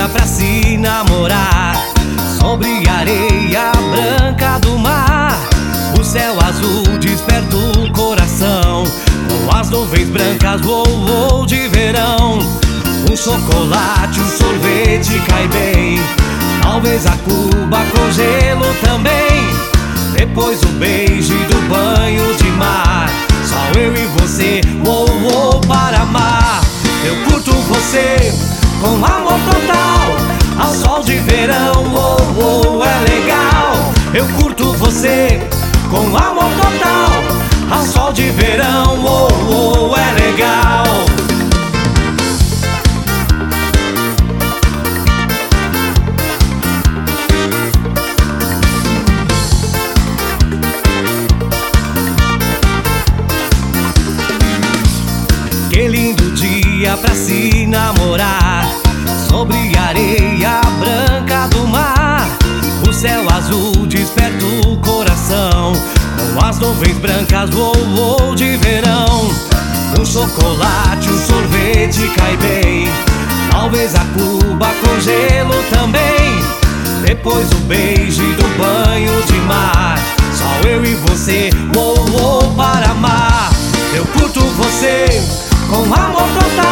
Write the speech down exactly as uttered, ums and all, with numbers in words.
pra se namorar, sobre a areia branca do mar. O céu azul desperta o coração, com as nuvens brancas voou de verão. Um chocolate, um sorvete cai bem, talvez a Cuba com gelo também. Depois o beijo do banho de mar, só eu e você, uou, uou, para amar. Eu curto você com amor total, ao sol de verão, uou, uou, é legal. Eu curto você com amor total, ao sol de verão, uou, uou, é legal. Que lindo dia pra se namorar, sobre a areia branca do mar. O céu azul desperta o coração, com as nuvens brancas voou de verão. Um chocolate, um sorvete cai bem, talvez a Cuba com gelo também. Depois o beijo do banho de mar, só eu e você, uou, uou, para amar. Eu curto você com amor total,